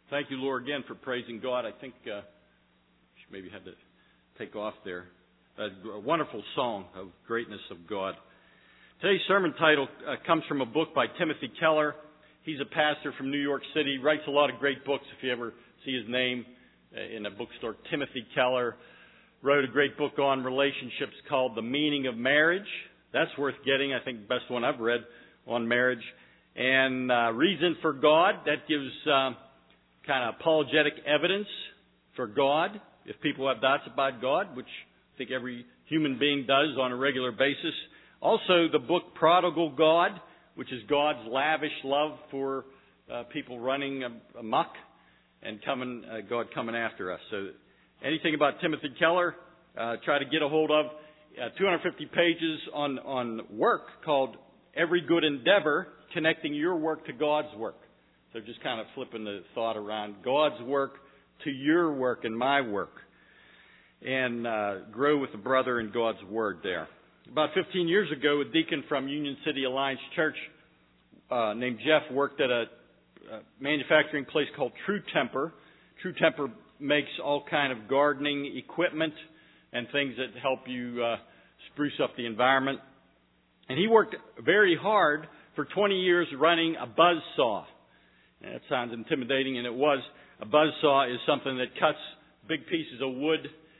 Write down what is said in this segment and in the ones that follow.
Thank you, Lord, again for praising God. I think she maybe had to take off there. A wonderful song of greatness of God. Today's sermon title comes from a book by Timothy Keller. He's a pastor from New York City. Writes a lot of great books. If you ever see his name in a bookstore, Timothy Keller wrote a great book on relationships called The Meaning of Marriage. That's worth getting. I think the best one I've read on marriage. And Reason for God. That gives kind of apologetic evidence for God. If people have doubts about God, which I think every human being does on a regular basis. Also, the book Prodigal God, which is God's lavish love for people running amok and God coming after us. So anything about Timothy Keller, try to get a hold of. 250 pages on work called Every Good Endeavor, connecting your work to God's work. So just kind of flipping the thought around God's work to your work and my work. And grow with a brother in God's Word there. About 15 years ago, a deacon from Union City Alliance Church named Jeff worked at a manufacturing place called True Temper. True Temper makes all kind of gardening equipment and things that help you spruce up the environment. And he worked very hard for 20 years running a buzz saw. That sounds intimidating, and it was. A buzz saw is something that cuts big pieces of wood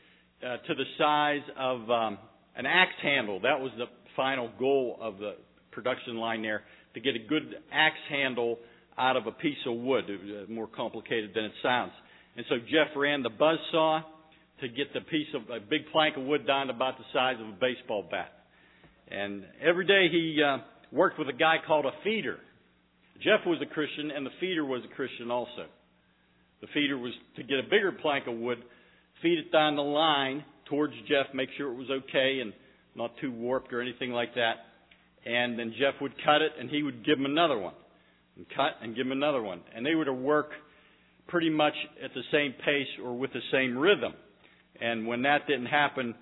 to the size of an axe handle. That was the final goal of the production line there, to get a good axe handle out of a piece of wood. It was more complicated than it sounds. And so Jeff ran the buzz saw to get the piece of a big plank of wood down to about the size of a baseball bat. And every day he worked with a guy called a feeder. Jeff was a Christian, and the feeder was a Christian also. The feeder was to get a bigger plank of wood, feed it down the line towards Jeff, make sure it was okay and not too warped or anything like that. And then Jeff would cut it, and he would give him another one. And cut and give him another one. And they were to work pretty much at the same pace or with the same rhythm. And when that didn't happen,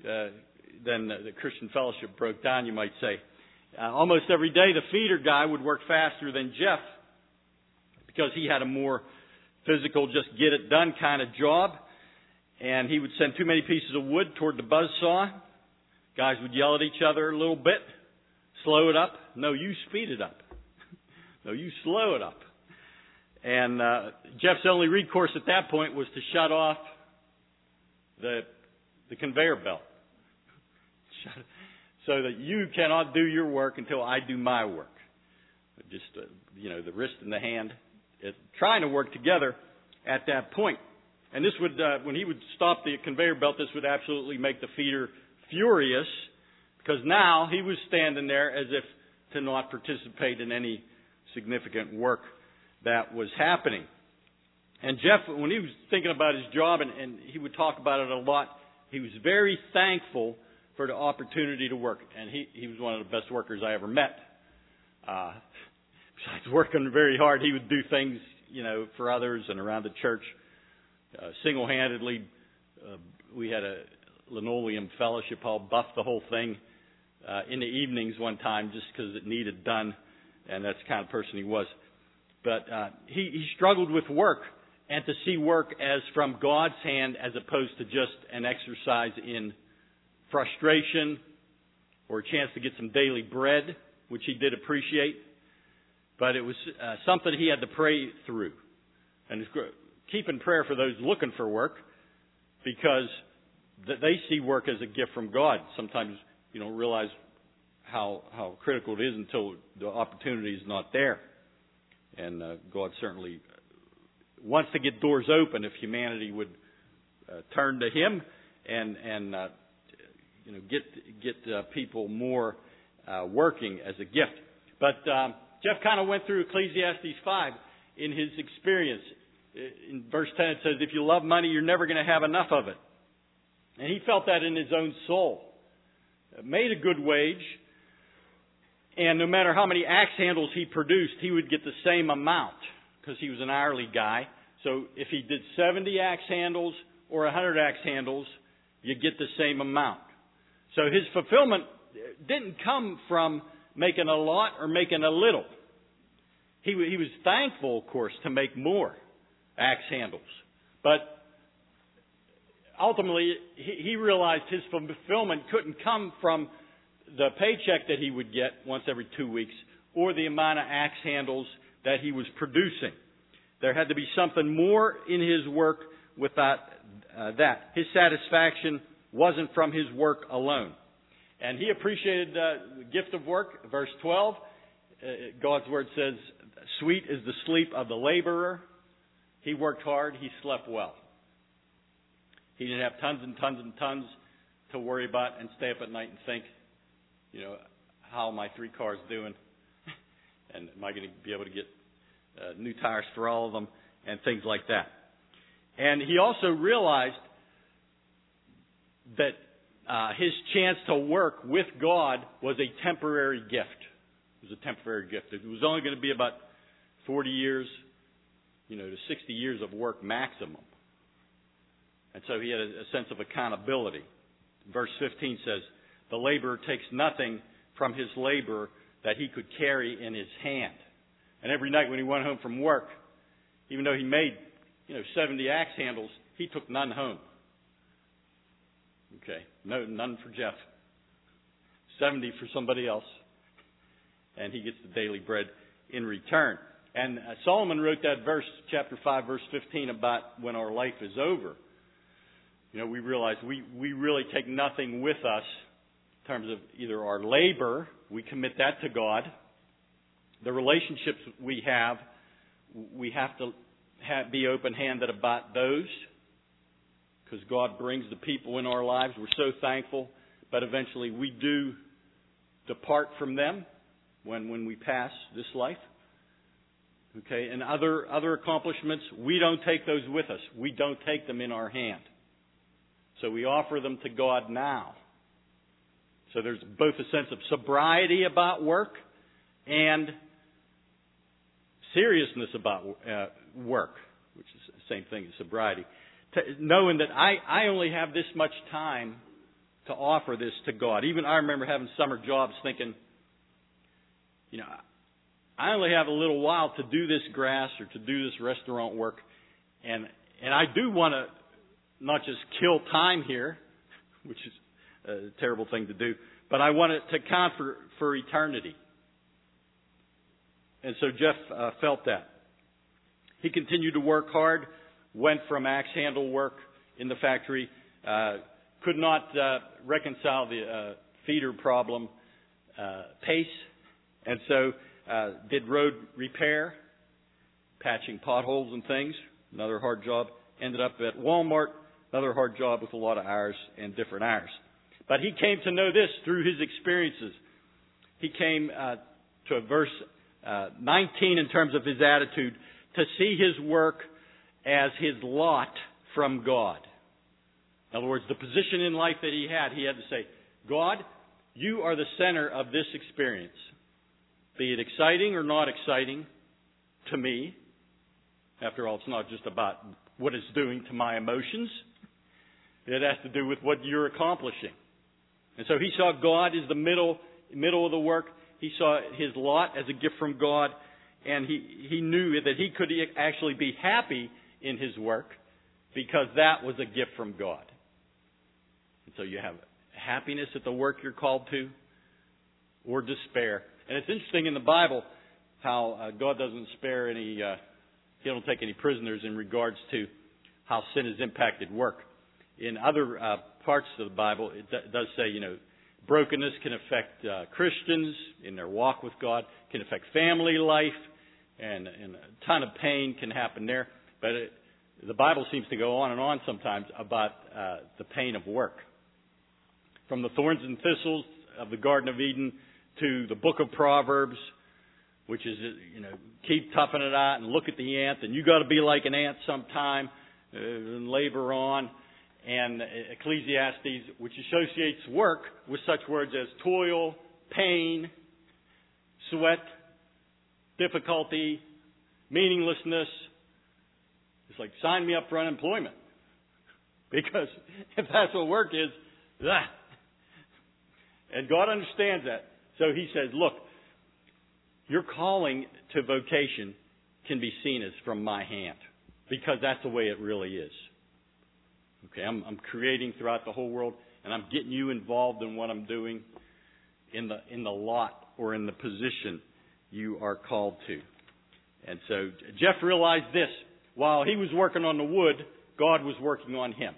then the Christian fellowship broke down, you might say. Almost every day, the feeder guy would work faster than Jeff because he had a more physical, just get it done kind of job. And he would send too many pieces of wood toward the buzz saw. Guys would yell at each other a little bit. Slow it up. No, you speed it up. No, you slow it up. And Jeff's only recourse at that point was to shut off the conveyor belt. So that you cannot do your work until I do my work. Just, the wrist and the hand trying to work together at that point. And this would, when he would stop the conveyor belt, this would absolutely make the feeder furious, because now he was standing there as if to not participate in any significant work that was happening. And Jeff, when he was thinking about his job, and he would talk about it a lot, he was very thankful for the opportunity to work. And he was one of the best workers I ever met. Besides working very hard, he would do things, for others and around the church. Single-handedly, we had a linoleum fellowship hall, buffed the whole thing in the evenings one time just because it needed done. And that's the kind of person he was. But he struggled with work, and to see work as from God's hand as opposed to just an exercise in frustration or a chance to get some daily bread, which he did appreciate. But it was something he had to pray through. And keep in prayer for those looking for work, because they see work as a gift from God. Sometimes you don't realize how critical it is until the opportunity is not there. And God certainly wants to get doors open if humanity would turn to Him and get people more working as a gift. But Jeff kind of went through Ecclesiastes 5 in his experience. In verse 10 it says, if you love money, you're never going to have enough of it. And he felt that in his own soul. Made a good wage, and no matter how many axe handles he produced, he would get the same amount because he was an hourly guy. So if he did 70 axe handles or 100 axe handles, you get the same amount. So his fulfillment didn't come from making a lot or making a little. He was thankful, of course, to make more. axe handles. But ultimately, he realized his fulfillment couldn't come from the paycheck that he would get once every 2 weeks or the amount of axe handles that he was producing. There had to be something more in his work without that. His satisfaction wasn't from his work alone. And he appreciated the gift of work. Verse 12, God's Word says, "Sweet is the sleep of the laborer." He worked hard. He slept well. He didn't have tons and tons and tons to worry about and stay up at night and think, how are my 3 cars doing? And am I going to be able to get new tires for all of them and things like that? And he also realized that his chance to work with God was a temporary gift. It was a temporary gift. It was only going to be about 40 years, to 60 years of work maximum. And so he had a sense of accountability. Verse 15 says, "The laborer takes nothing from his labor that he could carry in his hand." And every night when he went home from work, even though he made, 70 axe handles, he took none home. Okay, none for Jeff. 70 for somebody else. And he gets the daily bread in return. And Solomon wrote that verse, chapter 5, verse 15, about when our life is over. We realize we really take nothing with us in terms of either our labor, we commit that to God. The relationships we have to be open-handed about those, because God brings the people in our lives. We're so thankful, but eventually we do depart from them when we pass this life. Okay, and other accomplishments, we don't take those with us. We don't take them in our hand. So we offer them to God now. So there's both a sense of sobriety about work and seriousness about work, which is the same thing as sobriety. Knowing that I only have this much time to offer this to God. Even I remember having summer jobs thinking, I only have a little while to do this grass or to do this restaurant work. And I do want to not just kill time here, which is a terrible thing to do, but I want it to count for eternity. And so Jeff felt that. He continued to work hard, went from axe handle work in the factory, could not reconcile the feeder problem pace, and so did road repair, patching potholes and things, another hard job. Ended up at Walmart, another hard job with a lot of hours and different hours. But he came to know this through his experiences. He came to verse 19 in terms of his attitude, to see his work as his lot from God. In other words, the position in life that he had to say, God, you are the center of this experience. Be it exciting or not exciting to me. After all, it's not just about what it's doing to my emotions. It has to do with what you're accomplishing. And so he saw God as the middle of the work. He saw his lot as a gift from God. And he knew that he could actually be happy in his work because that was a gift from God. And so you have happiness at the work you're called to, or despair. And it's interesting in the Bible how God doesn't spare any, He don't take any prisoners in regards to how sin has impacted work. In other parts of the Bible, it does say, brokenness can affect Christians in their walk with God, can affect family life, and a ton of pain can happen there. But the Bible seems to go on and on sometimes about the pain of work. From the thorns and thistles of the Garden of Eden to the book of Proverbs, which is, keep toughing it out and look at the ant, and you got to be like an ant sometime and labor on. And Ecclesiastes, which associates work with such words as toil, pain, sweat, difficulty, meaninglessness. It's like, sign me up for unemployment. Because if that's what work is, and God understands that. So He says, look, your calling to vocation can be seen as from my hand. because that's the way it really is. Okay, I'm creating throughout the whole world, and I'm getting you involved in what I'm doing in the lot or in the position you are called to. And so Jeff realized this. While he was working on the wood, God was working on him.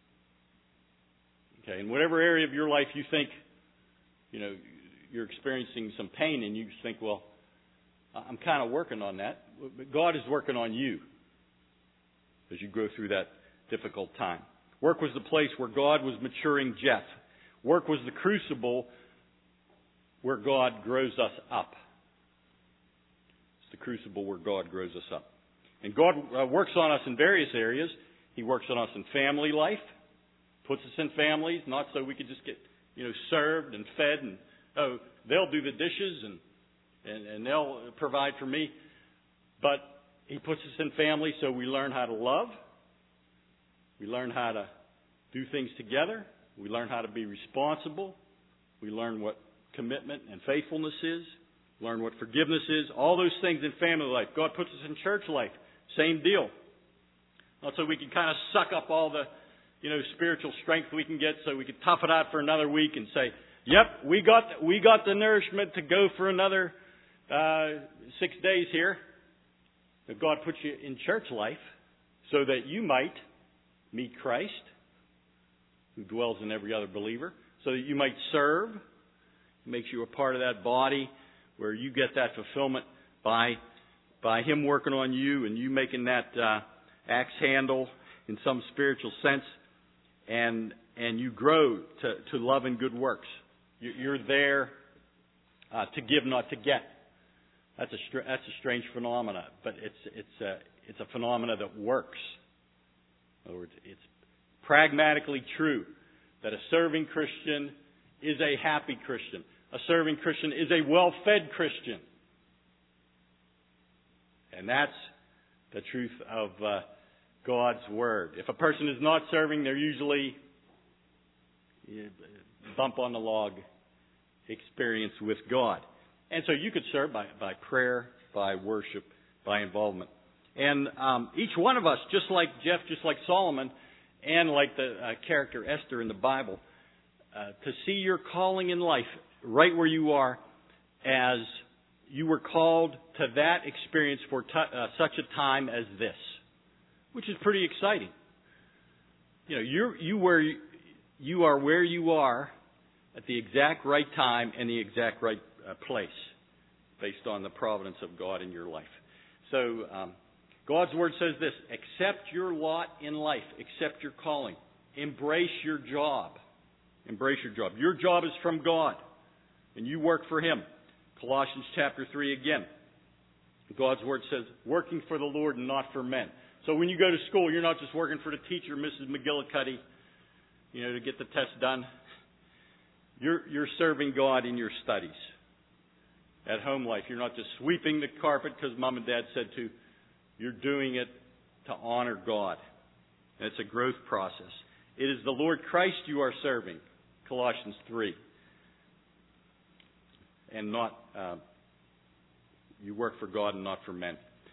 Okay, in whatever area of your life you think, you're experiencing some pain, and you think, well, I'm kind of working on that. But God is working on you as you go through that difficult time. Work was the place where God was maturing Jeff. Work was the crucible where God grows us up. It's the crucible where God grows us up. And God works on us in various areas. He works on us in family life, puts us in families, not so we could just get, served and fed and, they'll do the dishes and they'll provide for me. But He puts us in families so we learn how to love. We learn how to do things together. We learn how to be responsible. We learn what commitment and faithfulness is. Learn what forgiveness is. All those things in family life. God puts us in church life. Same deal. Not so we can kind of suck up all the, spiritual strength we can get so we can tough it out for another week and say, yep, we got the nourishment to go for another 6 days here. But God puts you in church life so that you might meet Christ, who dwells in every other believer, so that you might serve. It makes you a part of that body where you get that fulfillment by Him working on you and you making that axe handle in some spiritual sense, and you grow to love and good works. You're there to give, not to get. That's a strange phenomena, but it's a phenomena that works. In other words, it's pragmatically true that a serving Christian is a happy Christian. A serving Christian is a well-fed Christian. And that's the truth of God's Word. If a person is not serving, they're usually bump on the log experience with God. And so you could serve by prayer, by worship, by involvement. And each one of us, just like Jeff, just like Solomon, and like the character Esther in the Bible, to see your calling in life right where you are, as you were called to that experience for such a time as this, which is pretty exciting. You are where you are at the exact right time and the exact right place, based on the providence of God in your life. So God's Word says this: accept your lot in life, accept your calling, embrace your job. Embrace your job. Your job is from God, and you work for Him. Colossians chapter 3 again. God's Word says, working for the Lord and not for men. So when you go to school, you're not just working for the teacher, Mrs. McGillicuddy, to get the test done. You're serving God in your studies. At home life, you're not just sweeping the carpet because Mom and Dad said to. You're doing it to honor God. And it's a growth process. It is the Lord Christ you are serving, Colossians 3. And not, you work for God and not for men.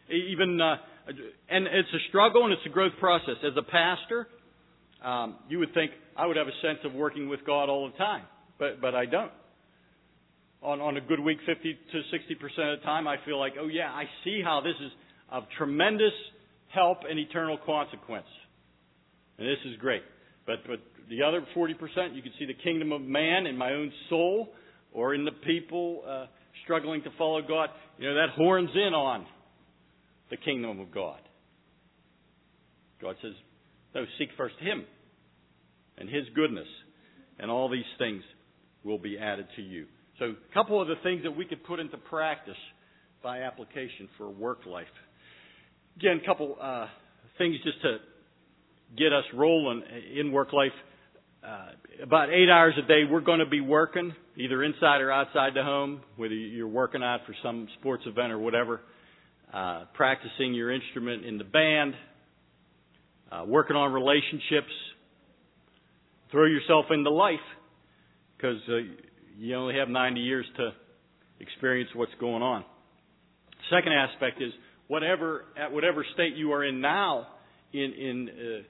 And it's a struggle and it's a growth process. As a pastor, you would think I would have a sense of working with God all the time. But I don't. On a good week, 50 to 60% of the time, I feel like, oh yeah, I see how this is of tremendous help and eternal consequence. And this is great. But the other 40%, you can see the kingdom of man in my own soul or in the people struggling to follow God. That horns in on the kingdom of God. God says, no, seek first Him and His goodness, and all these things will be added to you. So a couple of the things that we could put into practice by application for work life. Again, a couple things just to get us rolling in work life. About 8 hours a day, we're going to be working, either inside or outside the home, whether you're working out for some sports event or whatever, practicing your instrument in the band, working on relationships. Throw yourself into life, because you only have 90 years to experience what's going on. Second aspect is at whatever state you are in now in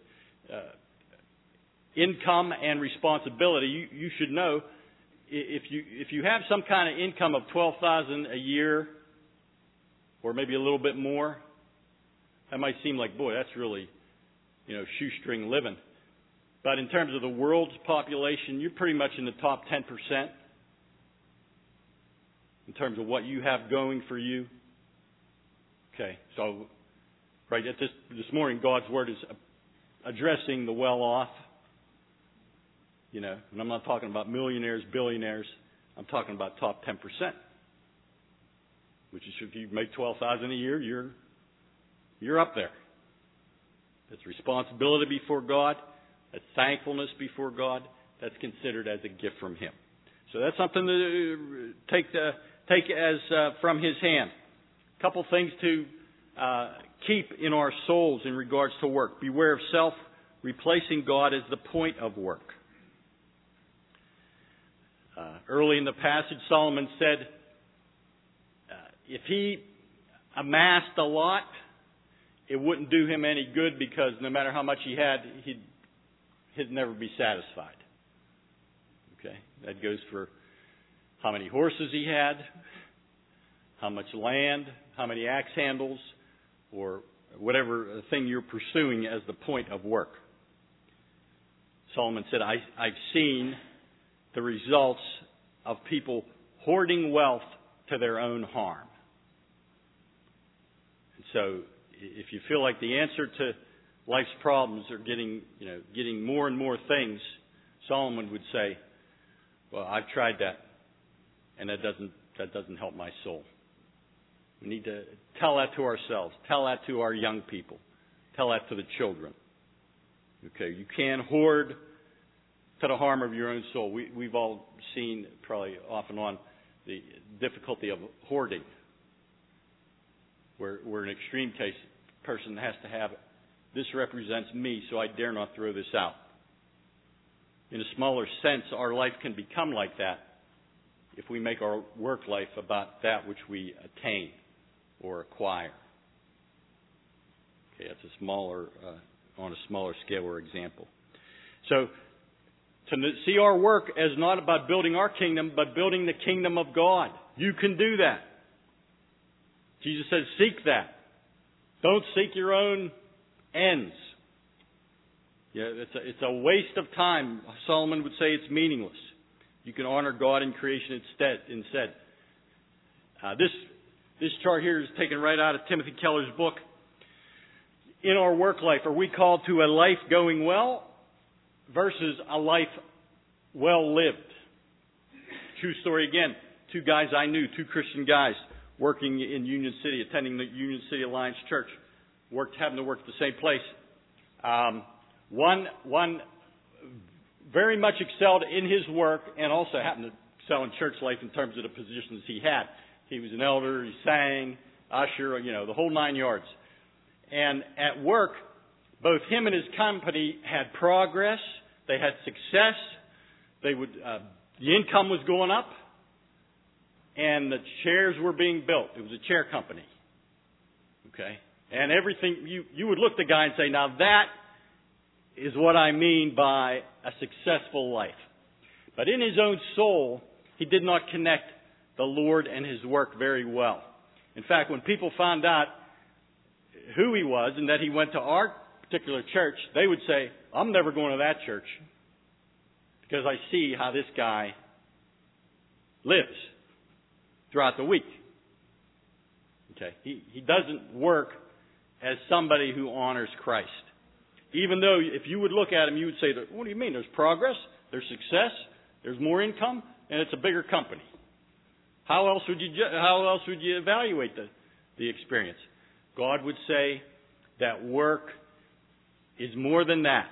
income and responsibility, you should know if you have some kind of income of $12,000 a year, or maybe a little bit more, that might seem like, boy, that's really, shoestring living. But in terms of the world's population, you're pretty much in the top 10% in terms of what you have going for you. Okay, so right at this morning, God's Word is addressing the well-off. And I'm not talking about millionaires, billionaires. I'm talking about top 10%. Which is, if you make $12,000 a year, you're up there. That's responsibility before God. That's thankfulness before God. That's considered as a gift from Him. So that's something to take as from His hand. A couple things to keep in our souls in regards to work. Beware of self, replacing God as the point of work. Early in the passage, Solomon said, if he amassed a lot, it wouldn't do him any good, because no matter how much he had, he'd never be satisfied. Okay, that goes for how many horses he had, how much land, how many axe handles, or whatever thing you're pursuing as the point of work. Solomon said, I've seen the results of people hoarding wealth to their own harm. And so, if you feel like the answer to life's problems are getting more and more things, Solomon would say, well, I've tried that, and that doesn't help my soul. We need to tell that to ourselves, tell that to our young people, tell that to the children. Okay, you can't hoard to the harm of your own soul. We've all seen, probably off and on, the difficulty of hoarding, where in an extreme case, a person has to have, this represents me, so I dare not throw this out. In a smaller sense, our life can become like that if we make our work life about that which we attain or acquire. Okay, that's on a smaller scale or example. So, to see our work as not about building our kingdom, but building the kingdom of God. You can do that. Jesus says, seek that. Don't seek your own ends. Yeah, it's a waste of time. Solomon would say it's meaningless. You can honor God in creation instead. This chart here is taken right out of Timothy Keller's book. In our work life, are we called to a life going well versus a life well lived? True story again. Two guys I knew, two Christian guys, working in Union City, attending the Union City Alliance Church, having to work at the same place. One very much excelled in his work, and also happened to excel in church life in terms of the positions he had. He was an elder, he sang, usher, the whole 9 yards. And at work, both him and his company had progress. They had success. The income was going up, and the chairs were being built. It was a chair company. Okay? And everything, you would look at the guy and say, now that is what I mean by a successful life. But in his own soul, he did not connect the Lord and His work very well. In fact, when people found out who he was and that he went to our particular church, they would say, I'm never going to that church because I see how this guy lives throughout the week. Okay, he doesn't work as somebody who honors Christ. Even though if you would look at him, you would say, what do you mean? There's progress, there's success, there's more income, and it's a bigger company. How else would you evaluate the experience? God would say that work is more than that.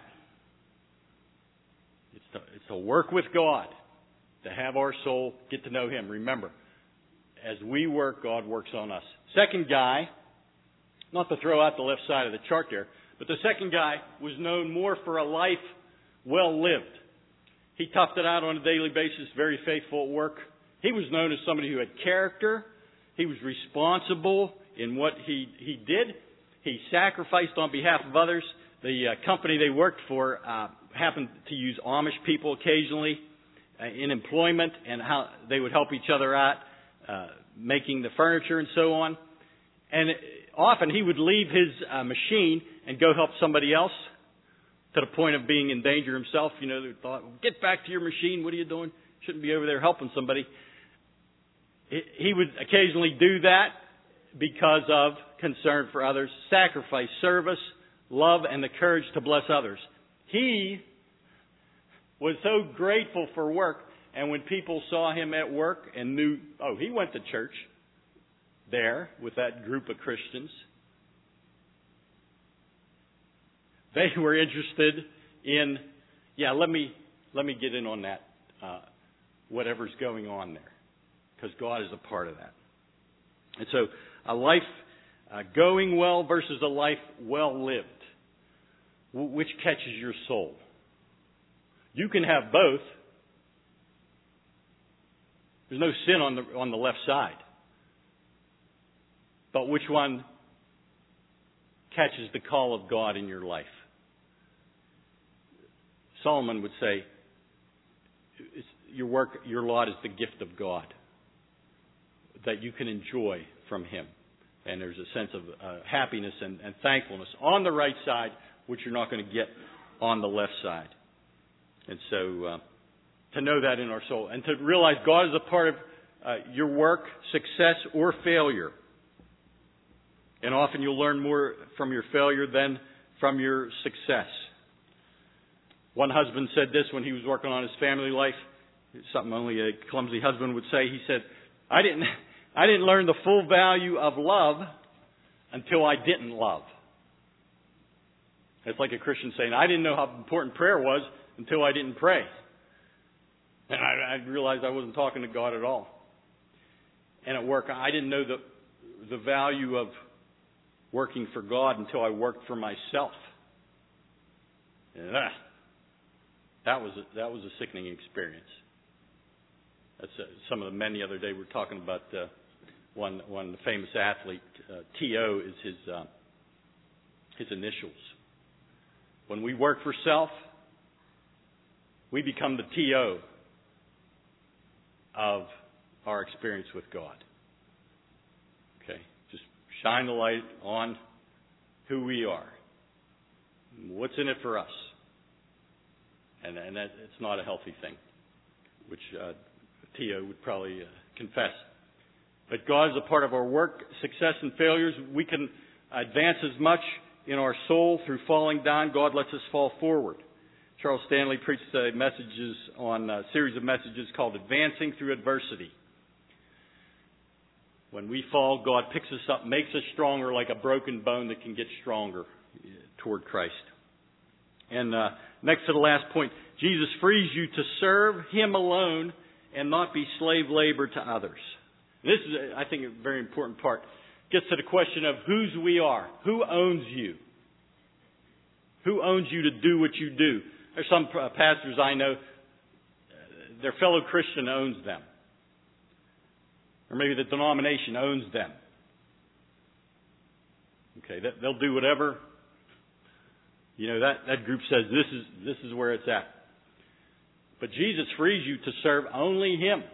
It's to work with God, to have our soul get to know Him. Remember, as we work, God works on us. Second guy, not to throw out the left side of the chart there, but the second guy was known more for a life well lived. He toughed it out on a daily basis, very faithful at work. He was known as somebody who had character. He was responsible. in what he did. He sacrificed on behalf of others. The company they worked for happened to use Amish people occasionally in employment, and how they would help each other out, making the furniture and so on. And often he would leave his machine and go help somebody else, to the point of being in danger himself. You know, they thought, get back to your machine. What are you doing? Shouldn't be over there helping somebody. He would occasionally do that because of concern for others, sacrifice, service, love, and the courage to bless others. He was so grateful for work, and when people saw him at work and knew, oh, he went to church there with that group of Christians, they were interested in, let me get in on that, whatever's going on there, because God is a part of that. And so a life going well versus a life well lived, which catches your soul. You can have both. There's no sin on the left side. But which one catches the call of God in your life? Solomon would say, your lot is the gift of God that you can enjoy from Him. And there's a sense of happiness and thankfulness on the right side, which you're not going to get on the left side. And so to know that in our soul, and to realize God is a part of your work, success, or failure. And often you'll learn more from your failure than from your success. One husband said this when he was working on his family life, something only a clumsy husband would say. He said, I didn't learn the full value of love until I didn't love. It's like a Christian saying, I didn't know how important prayer was until I didn't pray. And I realized I wasn't talking to God at all. And at work, I didn't know the value of working for God until I worked for myself. And that was a sickening experience. That's some of the men the other day were talking about one famous athlete. T.O. is his initials. When we work for self, we become the T.O. of our experience with God. Okay, just shine the light on who we are. What's in it for us? And that it's not a healthy thing, which T.O. would probably confess. But God is a part of our work, success, and failures. We can advance as much in our soul through falling down. God lets us fall forward. Charles Stanley preached a series of messages called Advancing Through Adversity. When we fall, God picks us up, makes us stronger, like a broken bone that can get stronger toward Christ. And next to the last point, Jesus frees you to serve Him alone and not be slave labor to others. This is, I think, a very important part. Gets to the question of whose we are. Who owns you? Who owns you to do what you do? There's some pastors I know, their fellow Christian owns them. Or maybe the denomination owns them. Okay, they'll do whatever. You know, that group says this is where it's at. But Jesus frees you to serve only Him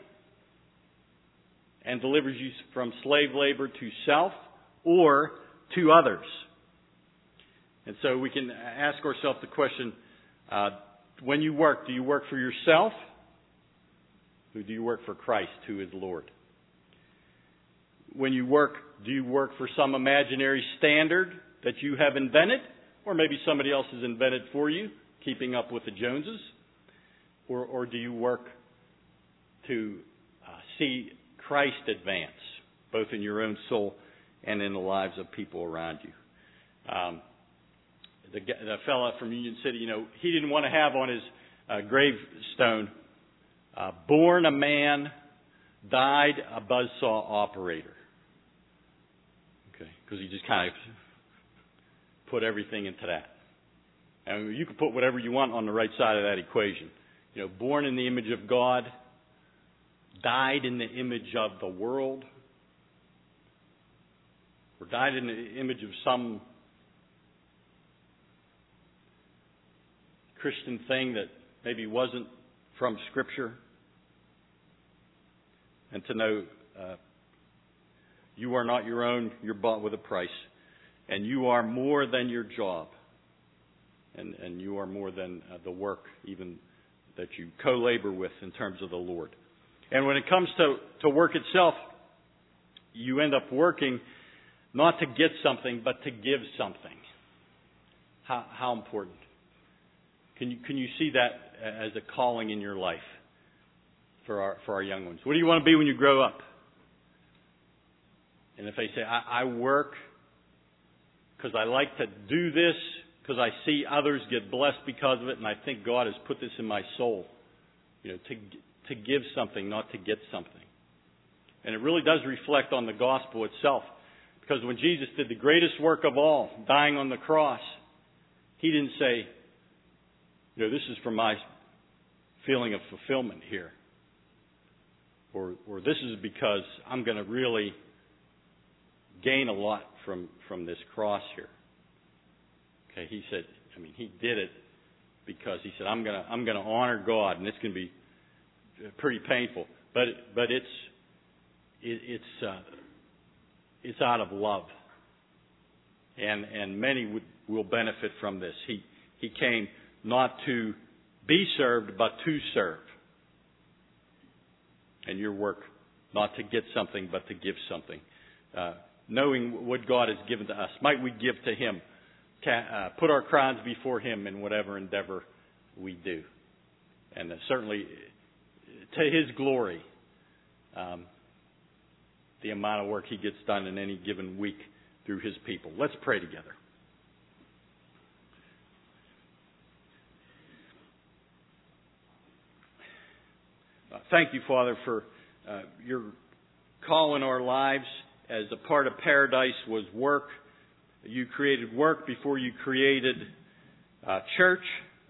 and delivers you from slave labor to self or to others. And so we can ask ourselves the question, when you work, do you work for yourself? Or do you work for Christ, who is Lord? When you work, do you work for some imaginary standard that you have invented? Or maybe somebody else has invented for you, keeping up with the Joneses? Or do you work to see Christ advance, both in your own soul and in the lives of people around you? The fellow from Union City, he didn't want to have on his gravestone, born a man, died a buzzsaw operator. Okay, because he just kind of put everything into that. And you can put whatever you want on the right side of that equation. Born in the image of God, died in the image of the world. or died in the image of some Christian thing that maybe wasn't from Scripture. And to know you are not your own, you're bought with a price. And you are more than your job. And you are more than the work even that you co-labor with in terms of the Lord. And when it comes to work itself, you end up working not to get something, but to give something. How important. Can you see that as a calling in your life for our young ones? What do you want to be when you grow up? And if they say, I work because I like to do this, because I see others get blessed because of it, and I think God has put this in my soul, to give something, not to get something. And it really does reflect on the gospel itself. Because when Jesus did the greatest work of all, dying on the cross, He didn't say, this is for my feeling of fulfillment here. Or this is because I'm going to really gain a lot from this cross here. Okay, He said, He did it because He said, I'm going to honor God, and it's going to be pretty painful. But it's out of love. And many will benefit from this. He came not to be served, but to serve. And your work, not to get something, but to give something. Knowing what God has given to us. Might we give to Him, put our crowns before Him in whatever endeavor we do. And certainly to His glory, the amount of work He gets done in any given week through His people. Let's pray together. Thank you, Father, for your call in our lives. As a part of paradise was work. You created work before you created church.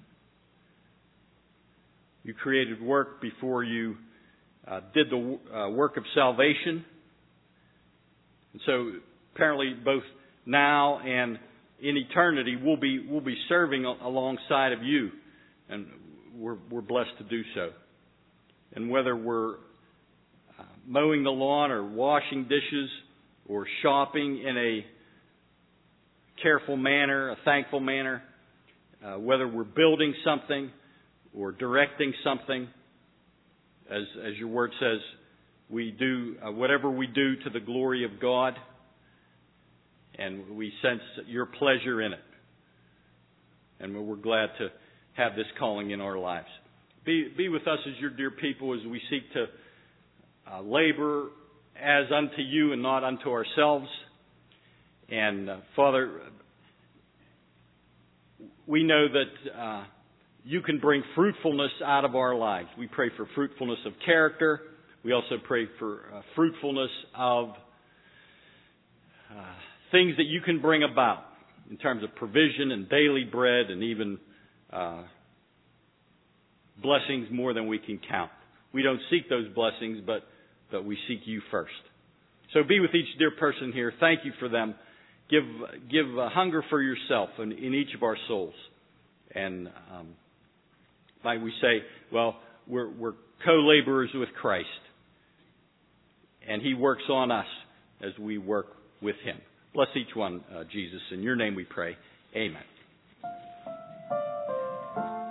You created work before you did the work of salvation. And so apparently both now and in eternity we'll be serving alongside of you. And we're blessed to do so. And whether we're mowing the lawn or washing dishes or shopping in a careful manner, a thankful manner, whether we're building something or directing something, as your word says, we do whatever we do to the glory of God, and we sense your pleasure in it. And we're glad to have this calling in our lives. Be with us as your dear people as we seek to labor as unto you and not unto ourselves. And Father, we know that you can bring fruitfulness out of our lives. We pray for fruitfulness of character. We also pray for fruitfulness of things that you can bring about in terms of provision and daily bread and even blessings more than we can count. We don't seek those blessings, but we seek you first. So be with each dear person here. Thank you for them. Give a hunger for yourself in each of our souls. And like we say, well, we're co-laborers with Christ. And He works on us as we work with Him. Bless each one, Jesus. In your name we pray. Amen.